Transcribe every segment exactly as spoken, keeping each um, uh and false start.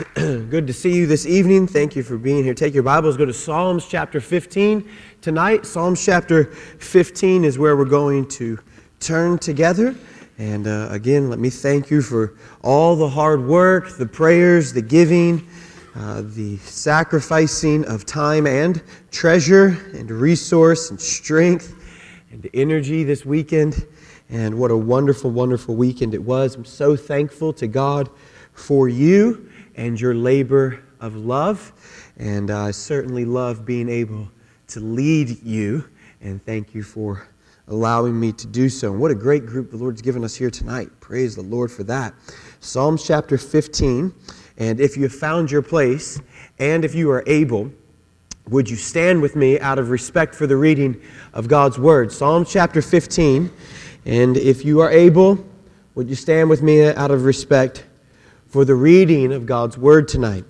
Good to see you this evening. Thank you for being here. Take your Bibles, go to Psalms chapter fifteen tonight. Psalms chapter fifteen is where we're going to turn together. And uh, again, let me thank you for all the hard work, the prayers, the giving, uh, the sacrificing of time and treasure and resource and strength and energy this weekend. And what a wonderful, wonderful weekend it was. I'm so thankful to God for you and your labor of love. And I certainly love being able to lead you. And thank you for allowing me to do so. And what a great group the Lord's given us here tonight. Praise the Lord for that. Psalms chapter fifteen. And if you have found your place, and if you are able, would you stand with me out of respect for the reading of God's Word? Psalms chapter fifteen. And if you are able, would you stand with me out of respect for the reading of God's Word tonight?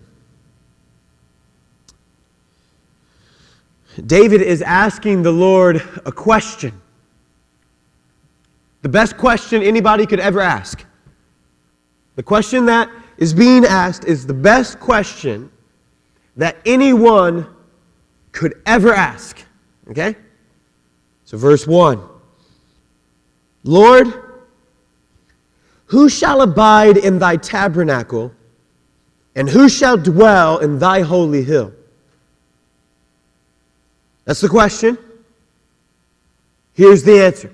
David is asking the Lord a question. The best question anybody could ever ask. The question that is being asked is the best question that anyone could ever ask. Okay? So verse one. Lord, who shall abide in thy tabernacle, and who shall dwell in thy holy hill? That's the question. Here's the answer.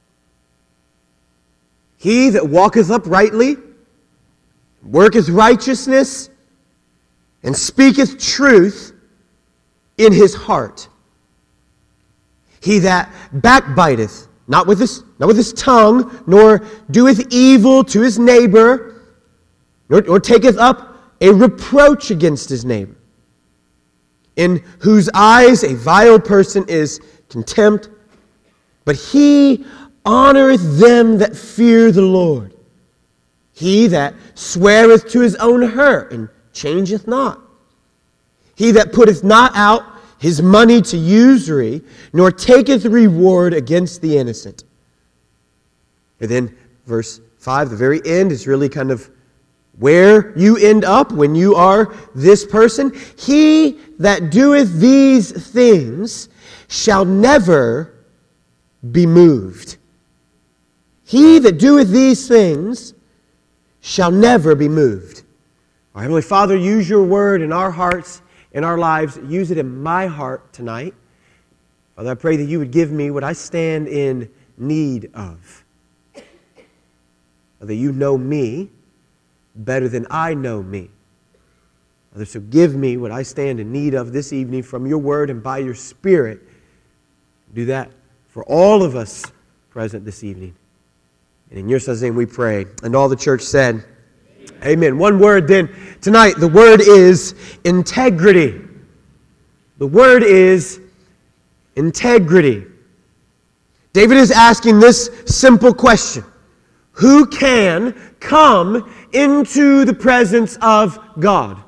He that walketh uprightly, worketh righteousness, and speaketh truth in his heart. He that backbiteth, not with his, not with his tongue, nor doeth evil to his neighbor, nor, nor taketh up a reproach against his neighbor, in whose eyes a vile person is contempt, but he honoreth them that fear the Lord. He that sweareth to his own hurt, and changeth not. He that putteth not out his money to usury, nor taketh reward against the innocent. And then verse five, the very end, is really kind of where you end up when you are this person. He that doeth these things shall never be moved. He that doeth these things shall never be moved. Our Heavenly Father, use your word in our hearts, in our lives. Use it in my heart tonight. Father, I pray that you would give me what I stand in need of. Father, you know me better than I know me. Father, so give me what I stand in need of this evening from your word and by your Spirit. Do that for all of us present this evening. And in your Son's name we pray. And all the church said, Amen. Amen. One word then tonight. The word is integrity. The word is integrity. David is asking this simple question. Who can come into the presence of God?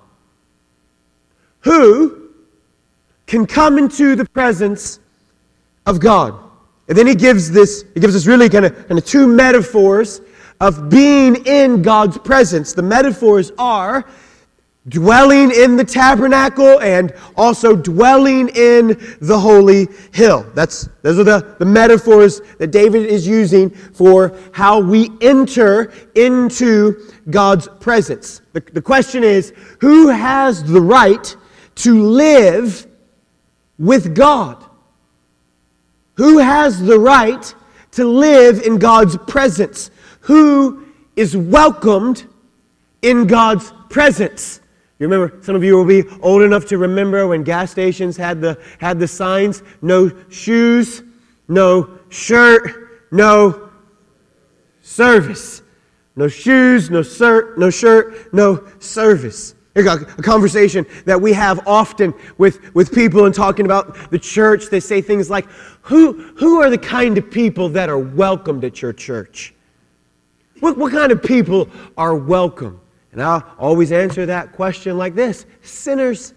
Who can come into the presence of God? And then he gives this, he gives us really kind of, kind of two metaphors of being in God's presence. The metaphors are dwelling in the tabernacle and also dwelling in the holy hill. That's those are the, the metaphors that David is using for how we enter into God's presence. The, the question is, who has the right to live with God? Who has the right to live in God's presence? Who is welcomed in God's presence? You remember, some of you will be old enough to remember when gas stations had the had the signs, no shoes, no shirt, no service. No shoes, no shirt, no shirt, no service. Here's a conversation that we have often with, with people and talking about the church. They say things like, who, who are the kind of people that are welcomed at your church? What, what kind of people are welcome? And I'll always answer that question like this: sinners.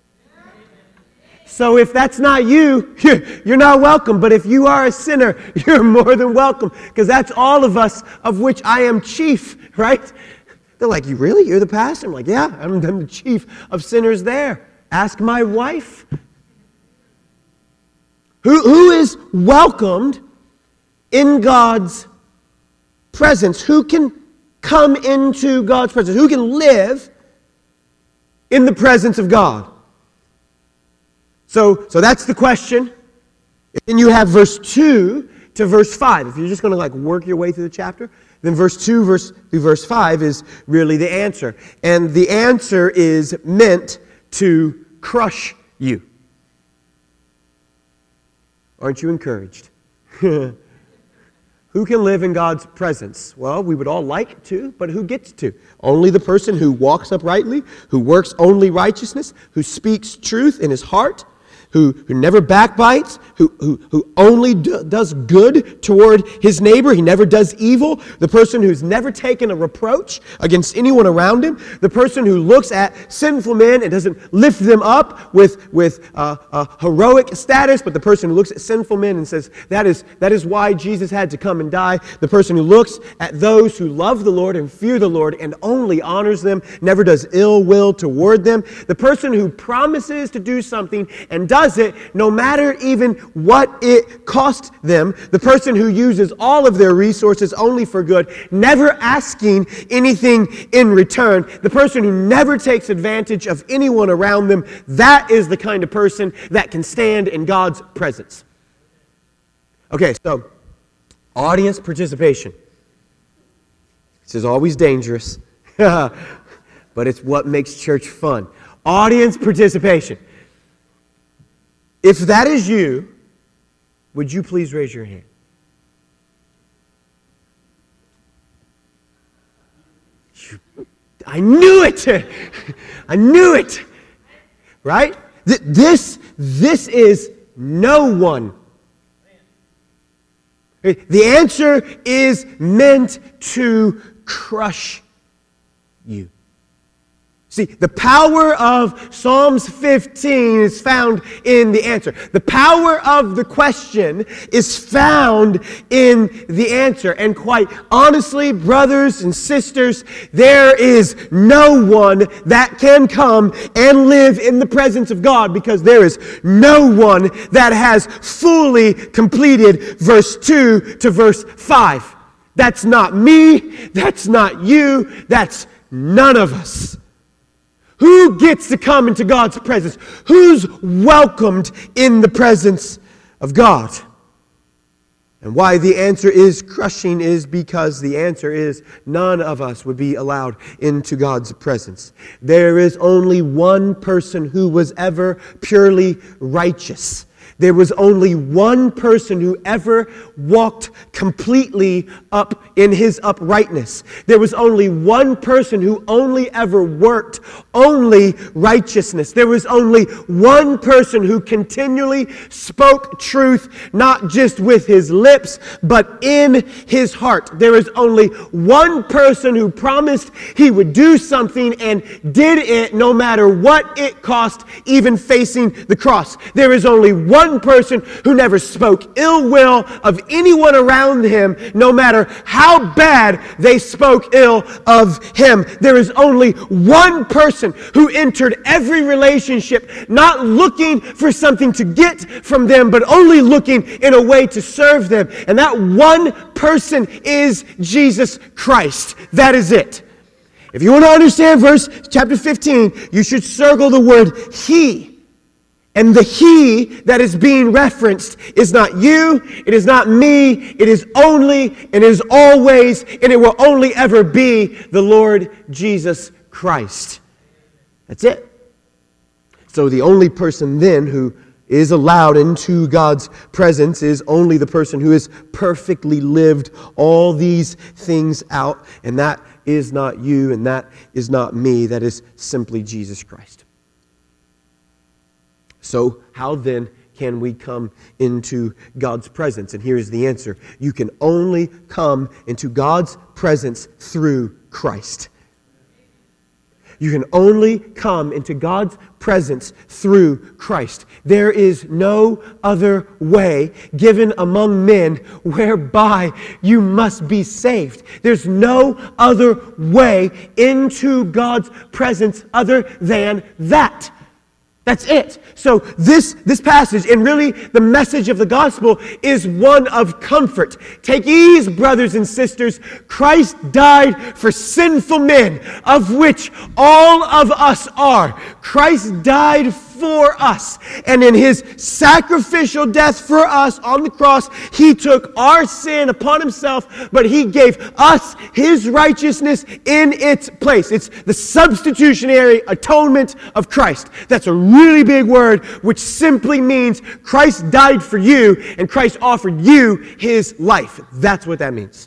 So if that's not you, you're not welcome. But if you are a sinner, you're more than welcome. Because that's all of us, of which I am chief, right? They're like, you really? You're the pastor? I'm like, yeah, I'm, I'm the chief of sinners there. Ask my wife. Who, who is welcomed in God's presence? Who can come into God's presence? Who can live in the presence of God? So, so that's the question. Then you have verse two to verse five. If you're just going to like work your way through the chapter, then verse two verse, through verse five is really the answer. And the answer is meant to crush you. Aren't you encouraged? Who can live in God's presence? Well, we would all like to, but who gets to? Only the person who walks uprightly, who works only righteousness, who speaks truth in his heart, who, who never backbites, who, who, who only do, does good toward his neighbor. He never does evil. The person who's never taken a reproach against anyone around him. The person who looks at sinful men and doesn't lift them up with, with uh, a heroic status, but the person who looks at sinful men and says, that is, that is why Jesus had to come and die. The person who looks at those who love the Lord and fear the Lord and only honors them, never does ill will toward them. The person who promises to do something and does it no matter even what it cost them. The person who uses all of their resources only for good, never asking anything in return. The person who never takes advantage of anyone around them. That is the kind of person that can stand in God's presence. Okay, so audience participation. This is always dangerous, but it's what makes church fun. Audience participation. If that is you, would you please raise your hand? I knew it! I knew it! Right? This, this is no one. The answer is meant to crush you. See, the power of Psalms fifteen is found in the answer. The power of the question is found in the answer. And quite honestly, brothers and sisters, there is no one that can come and live in the presence of God, because there is no one that has fully completed verse two to verse five. That's not me. That's not you. That's none of us. Who gets to come into God's presence? Who's welcomed in the presence of God? And why the answer is crushing is because the answer is none of us would be allowed into God's presence. There is only one person who was ever purely righteous. There was only one person who ever walked completely up in his uprightness. There was only one person who only ever worked only righteousness. There was only one person who continually spoke truth, not just with his lips, but in his heart. There is only one person who promised he would do something and did it no matter what it cost, even facing the cross. There is only one person who never spoke ill will of anyone around him, no matter how bad they spoke ill of him. There is only one person who entered every relationship not looking for something to get from them, but only looking in a way to serve them. And that one person is Jesus Christ. That is it. If you want to understand verse chapter fifteen, you should circle the word He. And the He that is being referenced is not you, it is not me, it is only, and it is always, and it will only ever be the Lord Jesus Christ. That's it. So the only person then who is allowed into God's presence is only the person who has perfectly lived all these things out, and that is not you, and that is not me, that is simply Jesus Christ. So how then can we come into God's presence? And here's the answer. You can only come into God's presence through Christ. You can only come into God's presence through Christ. There is no other way given among men whereby you must be saved. There's no other way into God's presence other than that. That's it. So this, this passage, and really the message of the gospel, is one of comfort. Take ease, brothers and sisters. Christ died for sinful men, of which all of us are. Christ died for us. And in his sacrificial death for us on the cross, he took our sin upon himself, but he gave us his righteousness in its place. It's the substitutionary atonement of Christ. That's a really big word, which simply means Christ died for you and Christ offered you his life. That's what that means.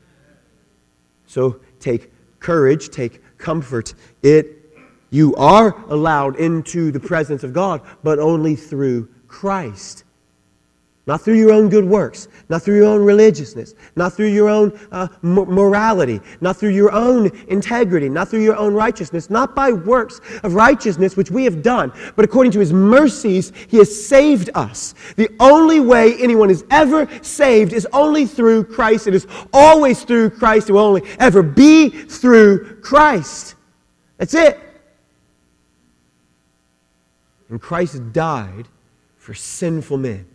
So take courage, take comfort. It You are allowed into the presence of God, but only through Christ. Not through your own good works, not through your own religiousness, not through your own uh, morality, not through your own integrity, not through your own righteousness, not by works of righteousness which we have done, but according to his mercies, he has saved us. The only way anyone is ever saved is only through Christ. It is always through Christ. It will only ever be through Christ. That's it. And Christ died for sinful men.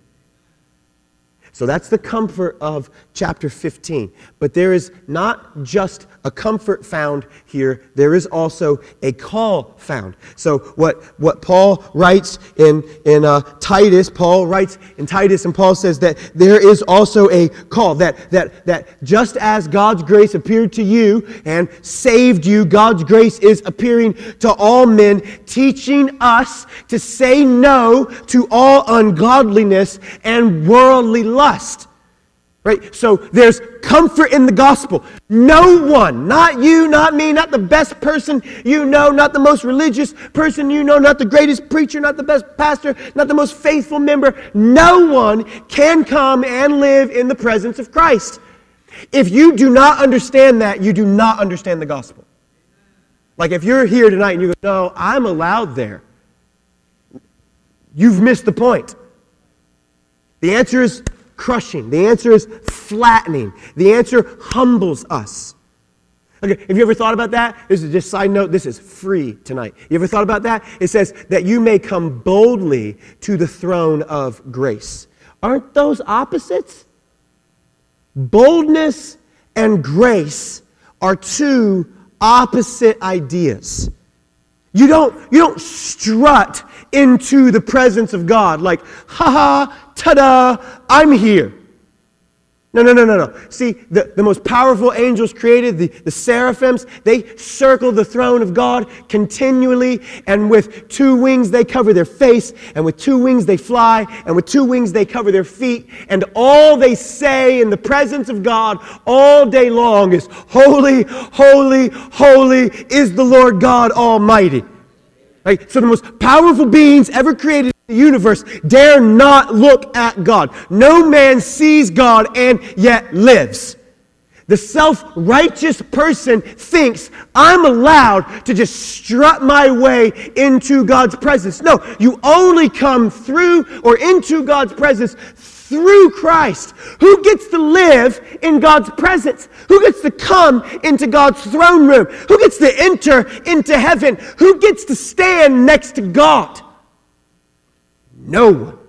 So that's the comfort of chapter fifteen. But there is not just a comfort found here. There is also a call found. So what, what Paul writes in, in uh, Titus, Paul writes in Titus, and Paul says that there is also a call. That, that, that just as God's grace appeared to you and saved you, God's grace is appearing to all men, teaching us to say no to all ungodliness and worldly lust. Right? So there's comfort in the gospel. No one, not you, not me, not the best person you know, not the most religious person you know, not the greatest preacher, not the best pastor, not the most faithful member. No one can come and live in the presence of Christ. If you do not understand that, you do not understand the gospel. Like if you're here tonight and you go, no, I'm allowed there, you've missed the point. The answer is crushing. The answer is flattening. The answer humbles us. Okay, have you ever thought about that? This is just side note. This is free tonight. You ever thought about that? It says that you may come boldly to the throne of grace. Aren't those opposites? Boldness and grace are two opposite ideas. You don't, you don't strut into the presence of God like, ha-ha, ta-da, I'm here. No, no, no, no, no. See, the, the most powerful angels created, the, the seraphims, they circle the throne of God continually, and with two wings they cover their face, and with two wings they fly, and with two wings they cover their feet, and all they say in the presence of God all day long is, holy, holy, holy is the Lord God Almighty. Right? So the most powerful beings ever created in the universe dare not look at God. No man sees God and yet lives. The self-righteous person thinks, I'm allowed to just strut my way into God's presence. No, you only come through or into God's presence through Christ. Who gets to live in God's presence? Who gets to come into God's throne room? Who gets to enter into heaven? Who gets to stand next to God? No one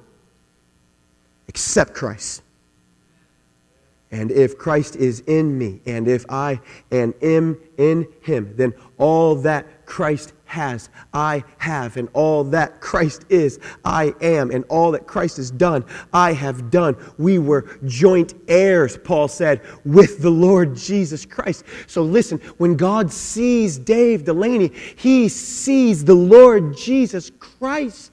except Christ. And if Christ is in me, and if I am in him, then all that Christ has, I have, and all that Christ is, I am, and all that Christ has done, I have done. We were joint heirs, Paul said, with the Lord Jesus Christ. So listen, when God sees Dave Delaney, he sees the Lord Jesus Christ.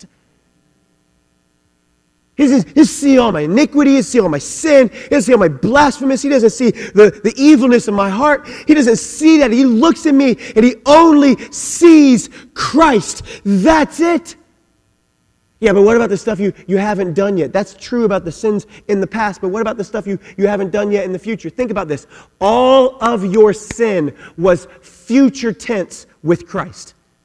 He doesn't, he doesn't see all my iniquity, he doesn't see all my sin, he doesn't see all my blasphemous, he doesn't see the, the evilness of my heart. He doesn't see that. He looks at me and he only sees Christ. That's it. Yeah, but what about the stuff you, you haven't done yet? That's true about the sins in the past, but what about the stuff you, you haven't done yet in the future? Think about this. All of your sin was future tense with Christ.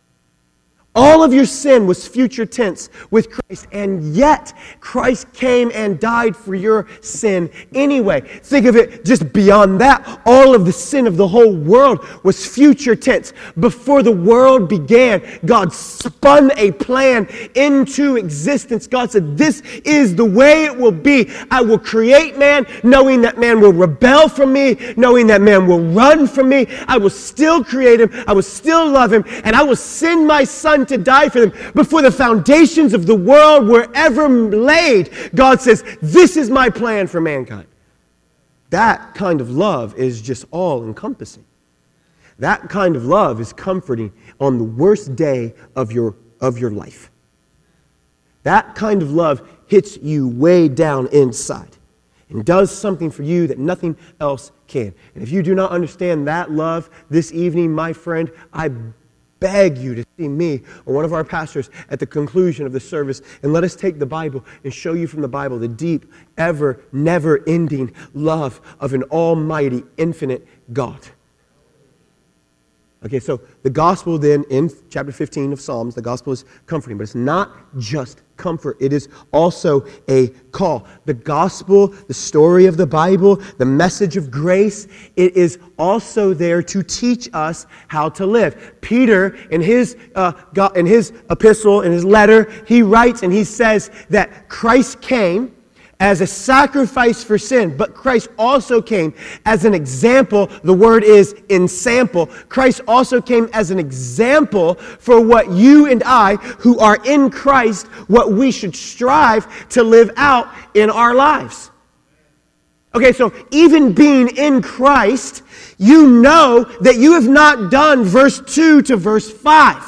All of your sin was future tense with Christ, and yet Christ came and died for your sin anyway. Think of it just beyond that. All of the sin of the whole world was future tense. Before the world began, God spun a plan into existence. God said, this is the way it will be. I will create man, knowing that man will rebel from me, knowing that man will run from me. I will still create him. I will still love him, and I will send my son to die for them. Before the foundations of the world were ever laid, God says, this is my plan for mankind. That kind of love is just all-encompassing. That kind of love is comforting on the worst day of your, of your life. That kind of love hits you way down inside and does something for you that nothing else can. And if you do not understand that love this evening, my friend, I beg you to see me or one of our pastors at the conclusion of the service, and let us take the Bible and show you from the Bible the deep, ever, never-ending love of an almighty, infinite God. Okay, so the gospel then in chapter fifteen of Psalms, the gospel is comforting, but it's not just comfort. It is also a call. The gospel, the story of the Bible, the message of grace, it is also there to teach us how to live. Peter, in his, uh, in his epistle, in his letter, he writes and he says that Christ came as a sacrifice for sin, but Christ also came as an example. The word is ensample. Christ also came as an example for what you and I, who are in Christ, what we should strive to live out in our lives. Okay, so even being in Christ, you know that you have not done verse two to verse five.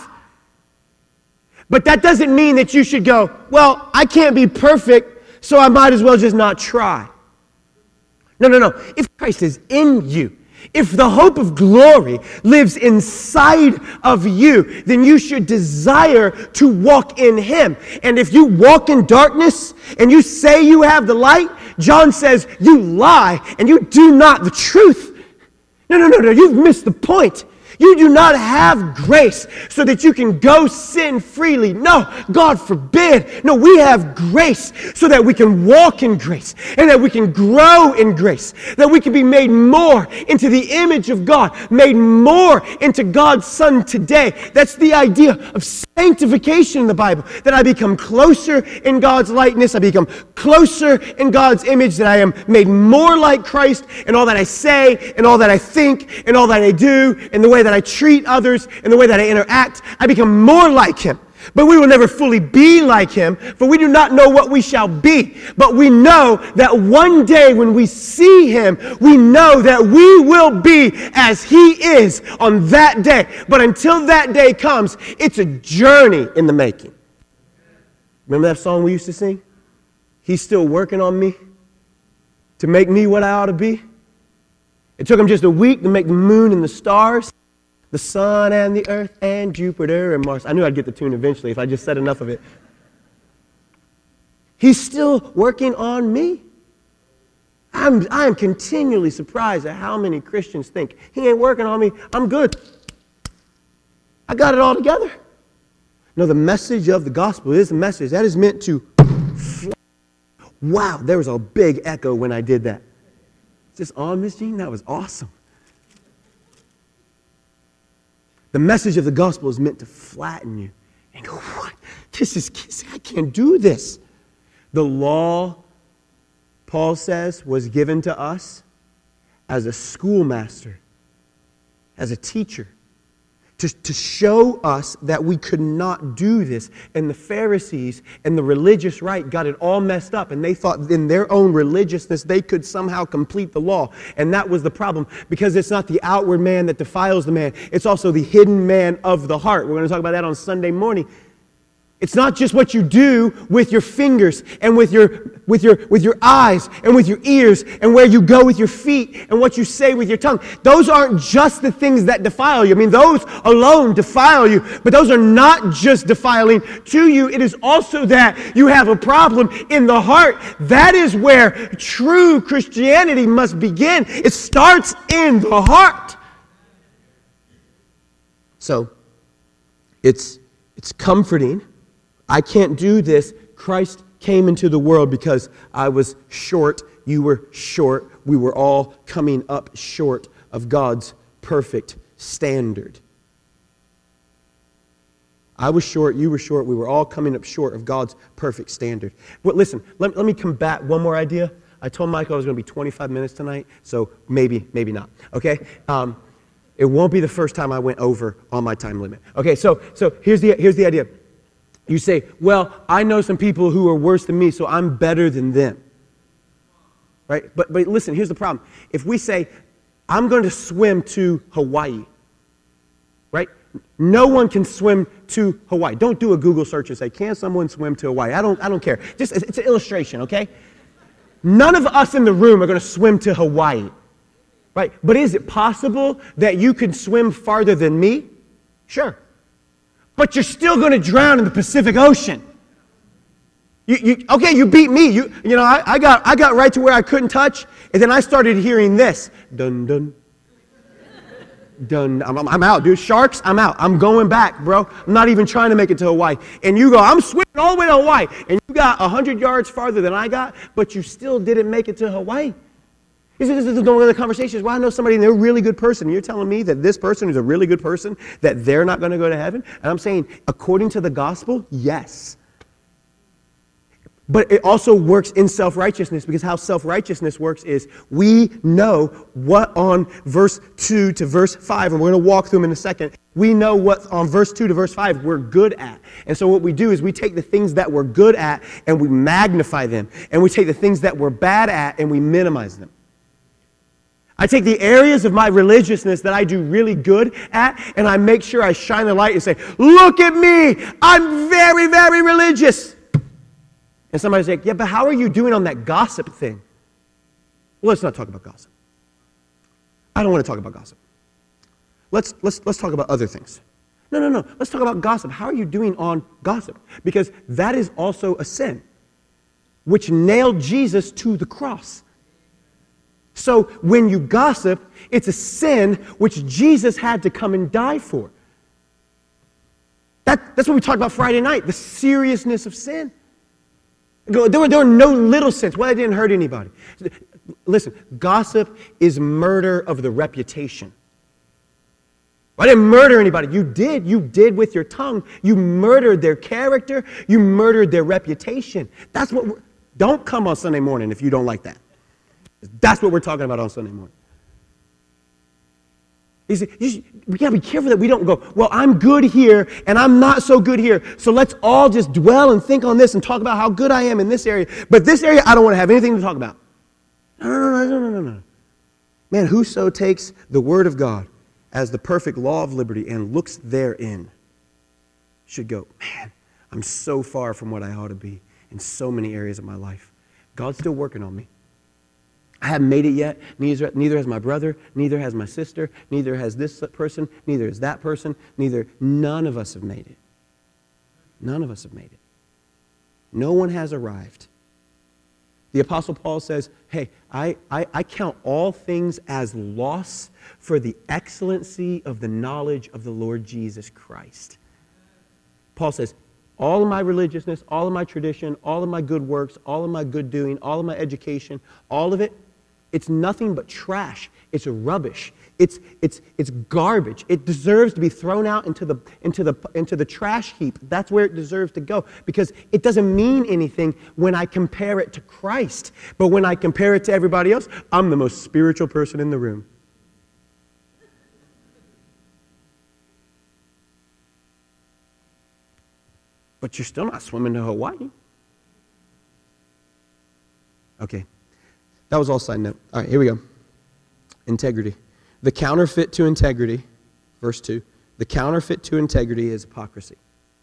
But that doesn't mean that you should go, well, I can't be perfect, so I might as well just not try. No, no, no. If Christ is in you, if the hope of glory lives inside of you, then you should desire to walk in Him. And if you walk in darkness and you say you have the light, John says you lie and you do not the truth. No, no, no, no. You've missed the point. You do not have grace so that you can go sin freely. No, God forbid. No, we have grace so that we can walk in grace and that we can grow in grace, that we can be made more into the image of God, made more into God's Son today. That's the idea of sanctification in the Bible, that I become closer in God's likeness, I become closer in God's image, that I am made more like Christ in all that I say, and all that I think, and all that I do, and the way that I treat others, and the way that I interact. I become more like Him. But we will never fully be like Him, for we do not know what we shall be. But we know that one day when we see Him, we know that we will be as He is on that day. But until that day comes, it's a journey in the making. Remember that song we used to sing? He's still working on me to make me what I ought to be. It took Him just a week to make the moon and the stars, the sun and the earth and Jupiter and Mars. I knew I'd get the tune eventually if I just said enough of it. He's still working on me. I'm, I'm continually surprised at how many Christians think, He ain't working on me, I'm good. I got it all together. No, the message of the gospel is a message that is meant to fly. Wow, there was a big echo when I did that. Is this on, Miss Jean? That was awesome. The message of the gospel is meant to flatten you and go, what? This is, I can't do this. The law, Paul says, was given to us as a schoolmaster, as a teacher, to, to show us that we could not do this. And the Pharisees and the religious right got it all messed up, and they thought in their own religiousness they could somehow complete the law. And that was the problem, because it's not the outward man that defiles the man. It's also the hidden man of the heart. We're going to talk about that on Sunday morning. It's not just what you do with your fingers and with your, with your, with your eyes and with your ears and where you go with your feet and what you say with your tongue. Those aren't just the things that defile you. I mean, those alone defile you, but those are not just defiling to you. It is also that you have a problem in the heart. That is where true Christianity must begin. It starts in the heart. So, it's It's comforting. I can't do this. Christ came into the world because I was short, you were short, we were all coming up short of God's perfect standard. I was short, you were short, we were all coming up short of God's perfect standard. But listen, let, let me combat one more idea. I told Michael I was going to be twenty-five minutes tonight, so maybe, maybe not, okay? Um, it won't be the first time I went over on my time limit. Okay, so so here's the here's the idea. You say, well, I know some people who are worse than me, so I'm better than them. Right? But but listen, here's the problem. If we say, I'm going to swim to Hawaii, right? No one can swim to Hawaii. Don't do a Google search and say, can someone swim to Hawaii? I don't I don't care. Just it's an illustration, okay? None of us in the room are going to swim to Hawaii. Right? But is it possible that you can swim farther than me? Sure. But you're still going to drown in the Pacific Ocean. You, you, okay, you beat me. You, you know, I, I got I got right to where I couldn't touch, and then I started hearing this. Dun, dun. Dun. I'm, I'm out, dude. Sharks, I'm out. I'm going back, bro. I'm not even trying to make it to Hawaii. And you go, I'm swimming all the way to Hawaii. And you got one hundred yards farther than I got, but you still didn't make it to Hawaii. This is no other conversations. Well, I know somebody and they're a really good person. You're telling me that this person who's a really good person, that they're not going to go to heaven? And I'm saying, according to the gospel, yes. But it also works in self-righteousness, because how self-righteousness works is we know what on verse two to verse five, and we're going to walk through them in a second, we know what on verse two to verse five we're good at. And so what we do is we take the things that we're good at and we magnify them. And we take the things that we're bad at and we minimize them. I take the areas of my religiousness that I do really good at, and I make sure I shine the light and say, look at me, I'm very, very religious. And somebody's like, yeah, but how are you doing on that gossip thing? Well, let's not talk about gossip. I don't want to talk about gossip. Let's, let's, let's talk about other things. No, no, no, let's talk about gossip. How are you doing on gossip? Because that is also a sin, which nailed Jesus to the cross. So when you gossip, it's a sin which Jesus had to come and die for. That, that's what we talked about Friday night, the seriousness of sin. There were, there were no little sins. Well, it didn't hurt anybody. Listen, gossip is murder of the reputation. I didn't murder anybody. You did. You did with your tongue. You murdered their character. You murdered their reputation. That's what we're, don't come on Sunday morning if you don't like that. That's what we're talking about on Sunday morning. You see, you should, we got to be careful that we don't go, well, I'm good here and I'm not so good here. So let's all just dwell and think on this and talk about how good I am in this area. But this area, I don't want to have anything to talk about. No, no, no, no, no, no. Man, whoso takes the word of God as the perfect law of liberty and looks therein should go, man, I'm so far from what I ought to be in so many areas of my life. God's still working on me. I haven't made it yet. Neither, neither has my brother. Neither has my sister. Neither has this person. Neither is that person. Neither. None of us have made it. None of us have made it. No one has arrived. The Apostle Paul says, hey, I, I, I count all things as loss for the excellency of the knowledge of the Lord Jesus Christ. Paul says, all of my religiousness, all of my tradition, all of my good works, all of my good doing, all of my education, all of it, it's nothing but trash. It's rubbish. It's, it's, it's garbage. It deserves to be thrown out into the, into, the, into the trash heap. That's where it deserves to go, because it doesn't mean anything when I compare it to Christ. But when I compare it to everybody else, I'm the most spiritual person in the room. But you're still not swimming to Hawaii. Okay. That was all side note. All right, here we go. Integrity. The counterfeit to integrity, verse two. The counterfeit to integrity is hypocrisy.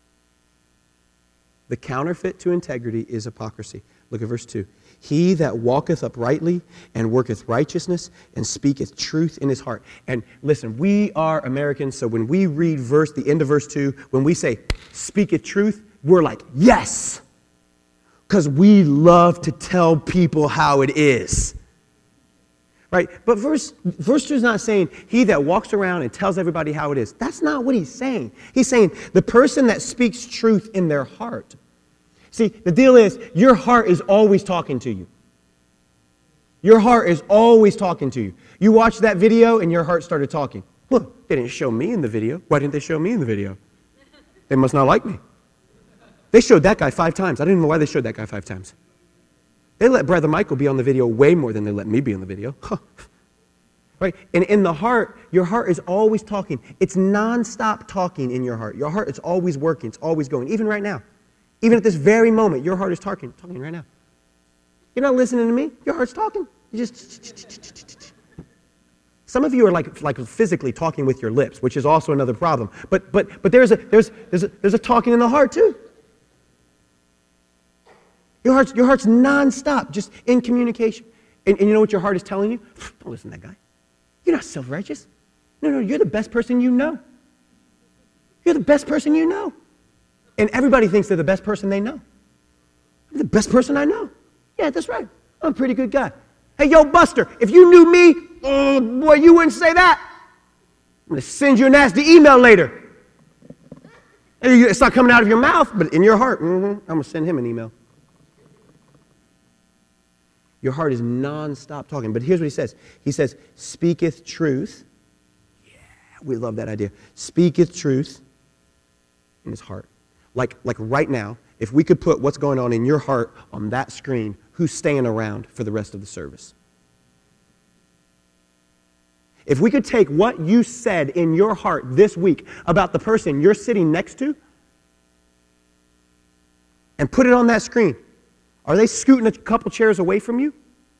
The counterfeit to integrity is hypocrisy. Look at verse two. He that walketh uprightly and worketh righteousness and speaketh truth in his heart. And listen, we are Americans, so when we read verse, the end of verse two, when we say speaketh truth, we're like, yes. Because we love to tell people how it is. Right? But verse, verse two is not saying he that walks around and tells everybody how it is. That's not what he's saying. He's saying the person that speaks truth in their heart. See, the deal is your heart is always talking to you. Your heart is always talking to you. You watched that video and your heart started talking. Well, they didn't show me in the video. Why didn't they show me in the video? They must not like me. They showed that guy five times. I don't even know why they showed that guy five times. They let Brother Michael be on the video way more than they let me be on the video. Huh. Right? And in the heart, your heart is always talking. It's nonstop talking in your heart. Your heart is always working. It's always going. Even right now. Even at this very moment, your heart is talking. Talking right now. You're not listening to me. Your heart's talking. You just... Some of you are like, like physically talking with your lips, which is also another problem. But, but, but there's, a, there's, there's, a, there's a talking in the heart too. Your heart's, your heart's nonstop, just in communication. And, and you know what your heart is telling you? Don't listen to that guy. You're not self-righteous. No, no, you're the best person you know. You're the best person you know. And everybody thinks they're the best person they know. I'm the best person I know. Yeah, that's right. I'm a pretty good guy. Hey, yo, Buster, if you knew me, oh, boy, you wouldn't say that. I'm going to send you a nasty email later. It's not coming out of your mouth, but in your heart, mm-hmm, I'm going to send him an email. Your heart is non-stop talking. But here's what he says. He says, speaketh truth. Yeah, we love that idea. Speaketh truth in his heart. Like, like right now, if we could put what's going on in your heart on that screen, who's staying around for the rest of the service? If we could take what you said in your heart this week about the person you're sitting next to and put it on that screen, are they scooting a couple chairs away from you?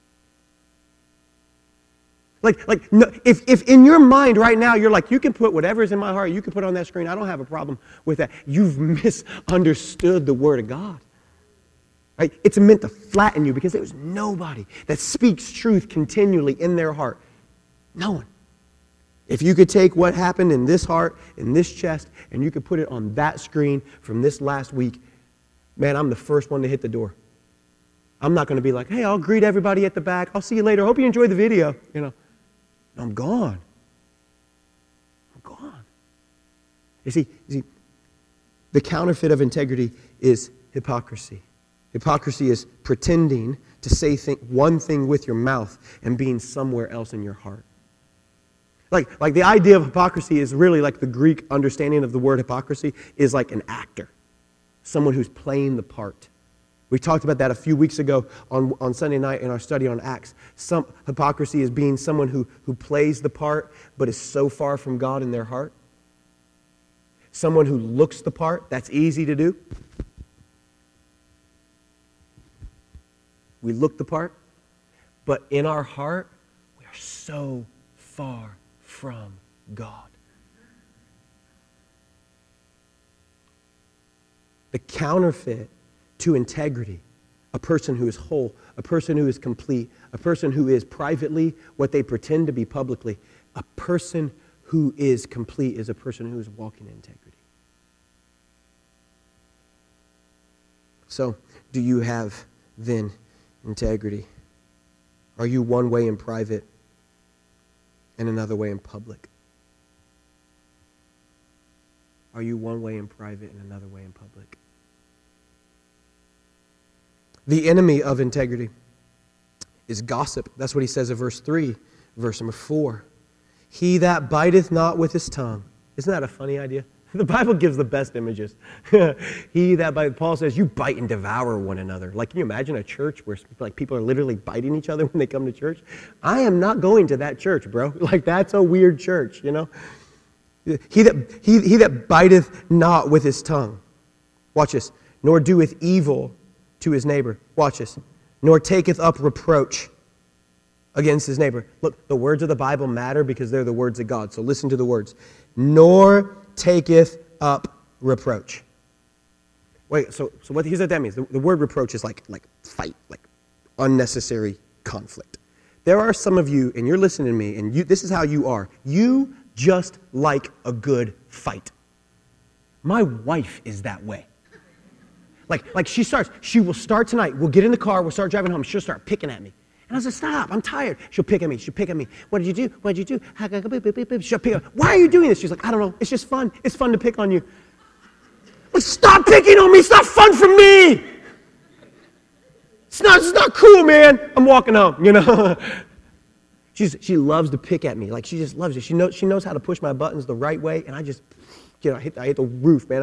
Like, like no, if, if in your mind right now you're like, you can put whatever's in my heart, you can put it on that screen, I don't have a problem with that. You've misunderstood the Word of God. Right? It's meant to flatten you because there's nobody that speaks truth continually in their heart. No one. If you could take what happened in this heart, in this chest, and you could put it on that screen from this last week, man, I'm the first one to hit the door. I'm not going to be like, hey, I'll greet everybody at the back. I'll see you later. Hope you enjoyed the video. You know, I'm gone. I'm gone. You see, you see, the counterfeit of integrity is hypocrisy. Hypocrisy is pretending to say th- one thing with your mouth and being somewhere else in your heart. Like, like the idea of hypocrisy is really like the Greek understanding of the word hypocrisy is like an actor, someone who's playing the part. We talked about that a few weeks ago on, on Sunday night in our study on Acts. Some hypocrisy is being someone who, who plays the part but is so far from God in their heart. Someone who looks the part, that's easy to do. We look the part, but in our heart, we are so far from God. The counterfeit to integrity, a person who is whole, a person who is complete, a person who is privately what they pretend to be publicly, a person who is complete is a person who is walking in integrity. So, do you have then integrity? Are you one way in private and another way in public? Are you one way in private and another way in public? The enemy of integrity is gossip. That's what he says in verse three, verse number four. He that biteth not with his tongue. Isn't that a funny idea? The Bible gives the best images. He that biteth, Paul says, you bite and devour one another. Like, can you imagine a church where like people are literally biting each other when they come to church? I am not going to that church, bro. Like, that's a weird church, you know? He that, he, he that biteth not with his tongue. Watch this. Nor doeth evil to his neighbor. Watch this. Nor taketh up reproach against his neighbor. Look, the words of the Bible matter because they're the words of God. So listen to the words. Nor taketh up reproach. Wait, so so what, here's what that means. The, the word reproach is like, like fight, like unnecessary conflict. There are some of you, and you're listening to me, and you, this is how you are. You just like a good fight. My wife is that way. Like, like she starts, she will start tonight. We'll get in the car, we'll start driving home. She'll start picking at me. And I was like, stop, I'm tired. She'll pick at me. She'll pick at me. What did you do? What did you do? She'll pick at me. Why are you doing this? She's like, I don't know. It's just fun. It's fun to pick on you. Like, stop picking on me. It's not fun for me. It's not, it's not cool, man. I'm walking home, you know. She's, she loves to pick at me. Like, she just loves it. She knows, she knows how to push my buttons the right way, and I just, you know, I hit, I hit the roof, man.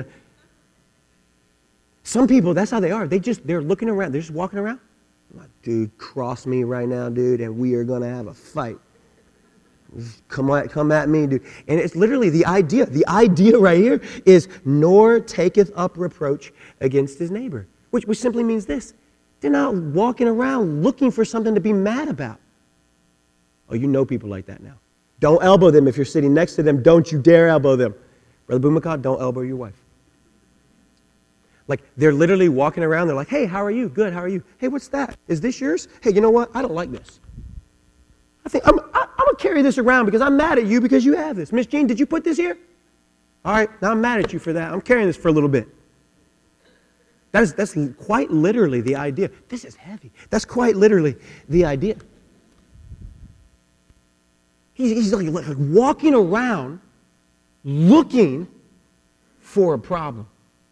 Some people, that's how they are. They just, they're looking around. They're just walking around. I'm like, dude, cross me right now, dude, and we are going to have a fight. Come at, come at me, dude. And it's literally the idea. The idea right here is, nor taketh up reproach against his neighbor, which, which simply means this. They're not walking around looking for something to be mad about. Oh, you know people like that now. Don't elbow them if you're sitting next to them. Don't you dare elbow them. Brother Bumaka, don't elbow your wife. Like, they're literally walking around. They're like, hey, how are you? Good, how are you? Hey, what's that? Is this yours? Hey, you know what? I don't like this. I think I'm, I, I'm going to carry this around because I'm mad at you because you have this. Miss Jean, did you put this here? All right, now I'm mad at you for that. I'm carrying this for a little bit. That is, that's quite literally the idea. This is heavy. That's quite literally the idea. He's, he's like, like walking around looking for a problem.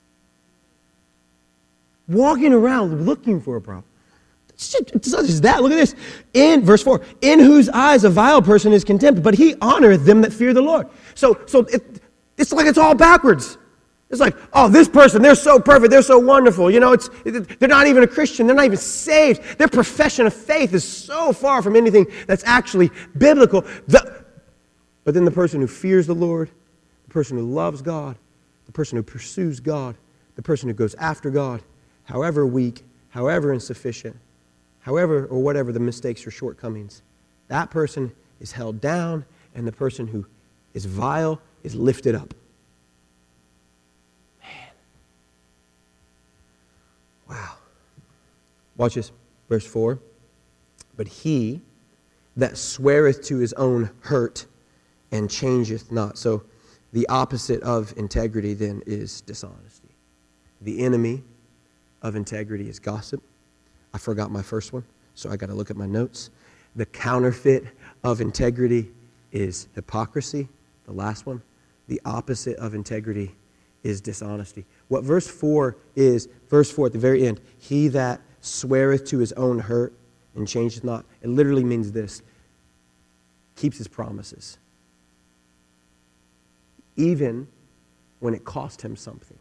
Walking around looking for a problem. It's not just that. Look at this. In verse four, in whose eyes a vile person is contemned, but he honoreth them that fear the Lord. So, so it, it's like it's all backwards. It's like, oh, this person, they're so perfect, they're so wonderful. You know, it's it, they're not even a Christian, they're not even saved. Their profession of faith is so far from anything that's actually biblical. The, but then the person who fears the Lord, the person who loves God, the person who pursues God, the person who goes after God, however weak, however insufficient, however or whatever the mistakes or shortcomings, that person is held down, and the person who is vile is lifted up. Man. Wow. Watch this. Verse four. But he that sweareth to his own hurt and changeth not. So the opposite of integrity then is dishonesty. The enemy of integrity is gossip. I forgot my first one, so I got to look at my notes. The counterfeit of integrity is hypocrisy, the last one. The opposite of integrity is dishonesty. What verse four is, verse four at the very end, he that sweareth to his own hurt and changeth not, it literally means this, keeps his promises, even when it cost him something.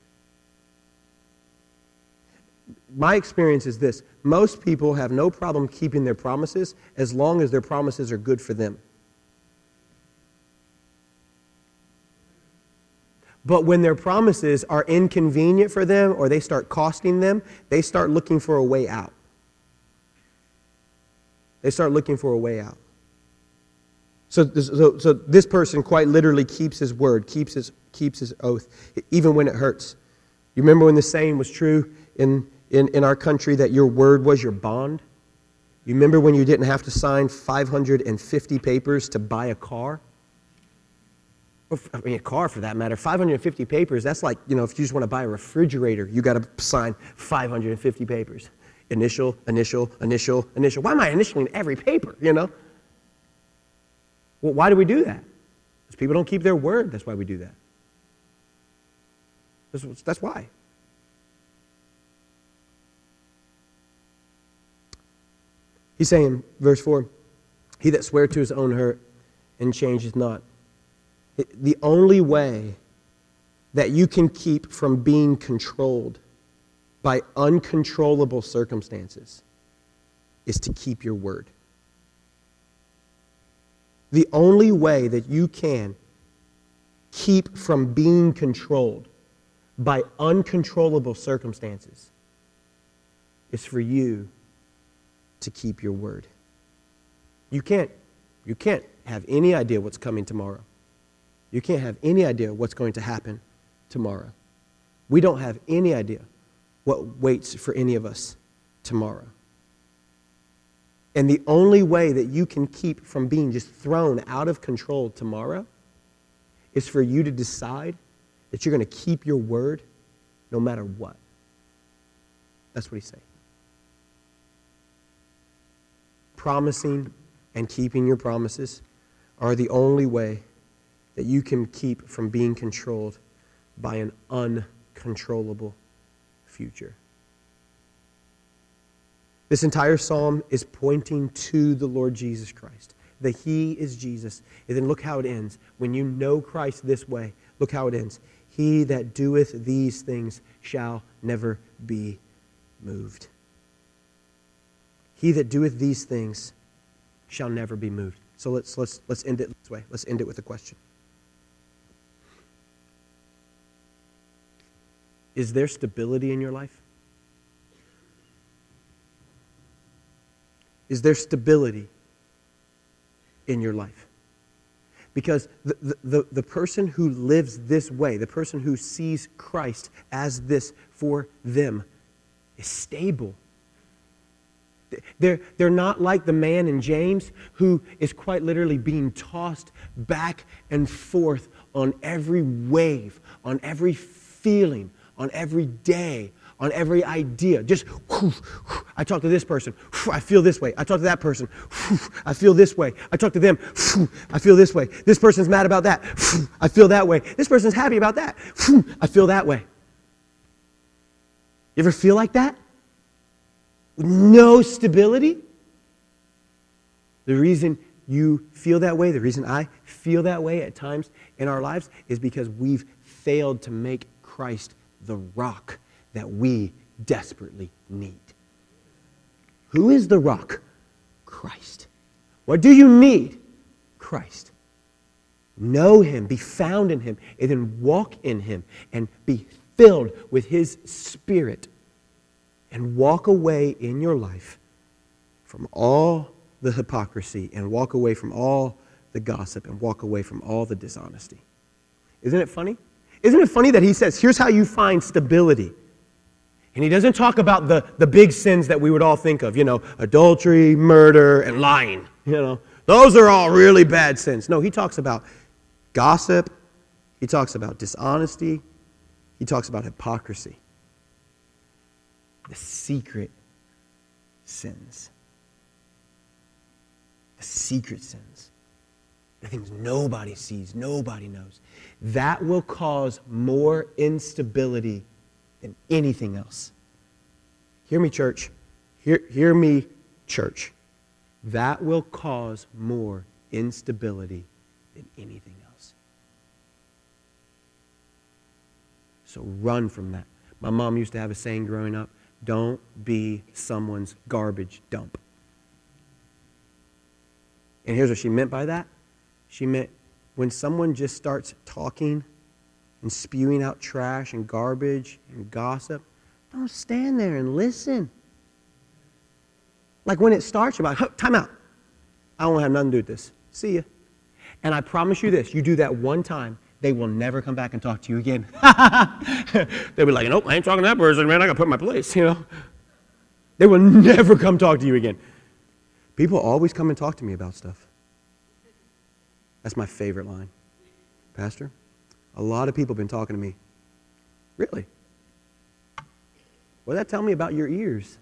My experience is this. Most people have no problem keeping their promises as long as their promises are good for them. But when their promises are inconvenient for them or they start costing them, they start looking for a way out. They start looking for a way out. So, so, so this person quite literally keeps his word, keeps his, keeps his oath, even when it hurts. You remember when the saying was true in In, in our country that your word was your bond? You remember when you didn't have to sign five hundred fifty papers to buy a car? Or, I mean, a car for that matter. five hundred fifty papers, that's like, you know, if you just want to buy a refrigerator, you got to sign five hundred fifty papers. Initial, initial, initial, initial. Why am I initialing every paper, you know? Well, why do we do that? Because people don't keep their word. That's why we do that. That's, that's why. He's saying, verse four, he that swear to his own hurt and changeth not. The only way that you can keep from being controlled by uncontrollable circumstances is to keep your word. The only way that you can keep from being controlled by uncontrollable circumstances is for you to keep your word. You can't, you can't have any idea what's coming tomorrow. You can't have any idea what's going to happen tomorrow. We don't have any idea what waits for any of us tomorrow. And the only way that you can keep from being just thrown out of control tomorrow is for you to decide that you're going to keep your word no matter what. That's what he's saying. promising and keeping your promises are the only way that you can keep from being controlled by an uncontrollable future. This entire psalm is pointing to the Lord Jesus Christ, that He is Jesus. And then look how it ends. When you know Christ this way, look how it ends. He that doeth these things shall never be moved. He that doeth these things shall never be moved. So let's let's let's end it this way. Let's end it with a question. Is there stability in your life? Is there stability in your life? Because the, the, the, the person who lives this way, the person who sees Christ as this for them, is stable. They're, they're not like the man in James who is quite literally being tossed back and forth on every wave, on every feeling, on every day, on every idea. Just, whew, whew, I talk to this person, whew, I feel this way. I talk to that person, whew, I feel this way. I talk to them, whew, I feel this way. This person's mad about that, whew, I feel that way. This person's happy about that, whew, I feel that way. You ever feel like that? No stability? The reason you feel that way, the reason I feel that way at times in our lives is because we've failed to make Christ the rock that we desperately need. Who is the rock? Christ. What do you need? Christ. Know Him, be found in Him, and then walk in Him and be filled with His Spirit and walk away in your life from all the hypocrisy and walk away from all the gossip and walk away from all the dishonesty. Isn't it funny? Isn't it funny that He says, here's how you find stability. And He doesn't talk about the, the big sins that we would all think of, you know, adultery, murder, and lying. You know, those are all really bad sins. No, He talks about gossip. He talks about dishonesty. He talks about hypocrisy. The secret sins. The secret sins. The things nobody sees, nobody knows. That will cause more instability than anything else. Hear me, church. Hear, hear me, church. That will cause more instability than anything else. So run from that. My mom used to have a saying growing up, don't be someone's garbage dump. And here's what she meant by that. She meant when someone just starts talking and spewing out trash and garbage and gossip, don't stand there and listen. Like when it starts, you're like, oh, time out. I don't have nothing to do with this. See ya. And I promise you this, you do that one time, they will never come back and talk to you again. They'll be like, nope, I ain't talking to that person, man. I got to put in my place, you know. They will never come talk to you again. People always come and talk to me about stuff. That's my favorite line. Pastor, a lot of people have been talking to me. Really? Well, that tell me about your ears.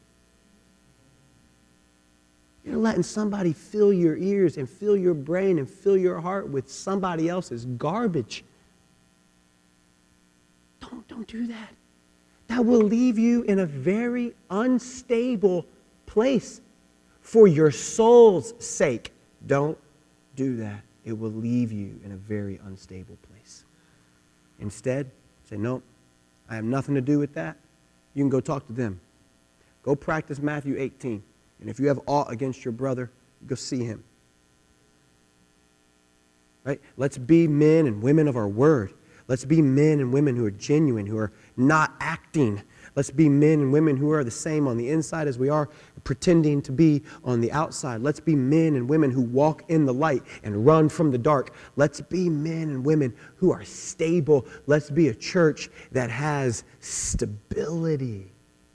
You're letting somebody fill your ears and fill your brain and fill your heart with somebody else's garbage. Don't, don't do that. That will leave you in a very unstable place. For your soul's sake, don't do that. It will leave you in a very unstable place. Instead, say, no, I have nothing to do with that. You can go talk to them. Go practice Matthew eighteen. And if you have aught against your brother, go see him. Right? Let's be men and women of our word. Let's be men and women who are genuine, who are not acting. Let's be men and women who are the same on the inside as we are pretending to be on the outside. Let's be men and women who walk in the light and run from the dark. Let's be men and women who are stable. Let's be a church that has stability.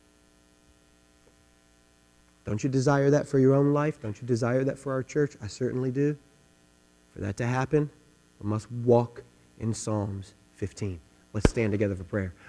Don't you desire that for your own life? Don't you desire that for our church? I certainly do. For that to happen, we must walk in Psalms fifteen. Let's stand together for prayer.